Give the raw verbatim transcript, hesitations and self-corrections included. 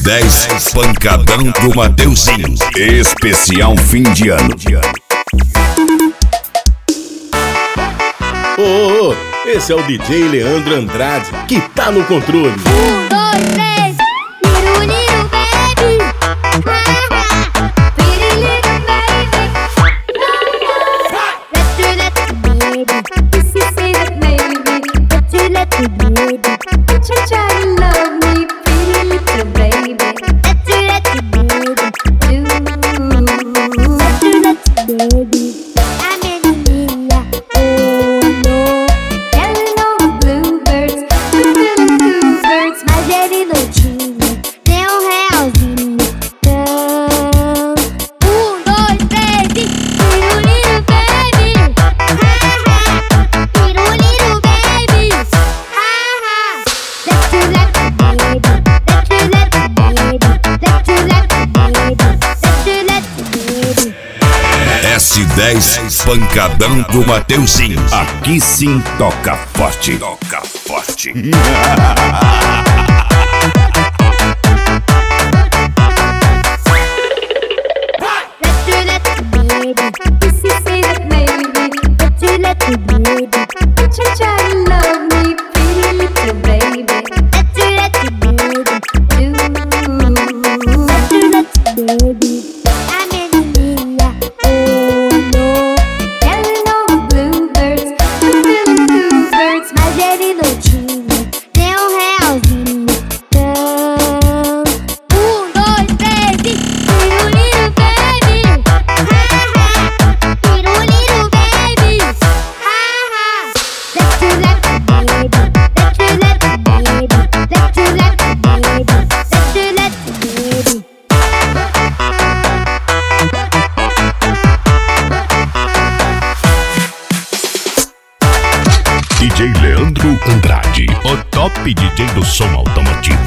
dez Pancadão do Mateuzinho. Especial fim de ano. Ô, oh, oh, esse é o D J Leandro Andrade, que tá no controle. Um, dois, três, little, little baby. Pretty little baby. Let's do that, baby. This is it, baby. Let's do that, baby. Don't you try to love me, pretty little baby. Let's do that, baby. Do. Let's do that, baby. I'm in India. Oh no, yellow bluebirds, two bluebirds. Mas ele não tinha nem um realzinho. Não. Um, dois, três e little, little baby. Ha ha, little, little baby. Ha ha. Let's do that, baby. Let's do that, baby. Let's do that, baby. Let's do that, baby. S dez Pancadão do Mateuzinho. Aqui sim toca forte. Toca forte. Let's do that, baby. This is it, baby. Let's do that, baby. Don't you try to love me, pretty little baby. Let's do that, baby. Do. Let's do that, baby. I'm in India. Oh no, yellow bluebirds, two bluebirds. Mas ele não tinha nem um realzinho. Não. Um, dois, três e little, little baby. Ha ha, little, little baby. Ha ha. Let's do that, baby. Let's do that, baby. Let's do that, baby. Let's do that, baby. D J Leandro Andrade, o top D J do som automotivo.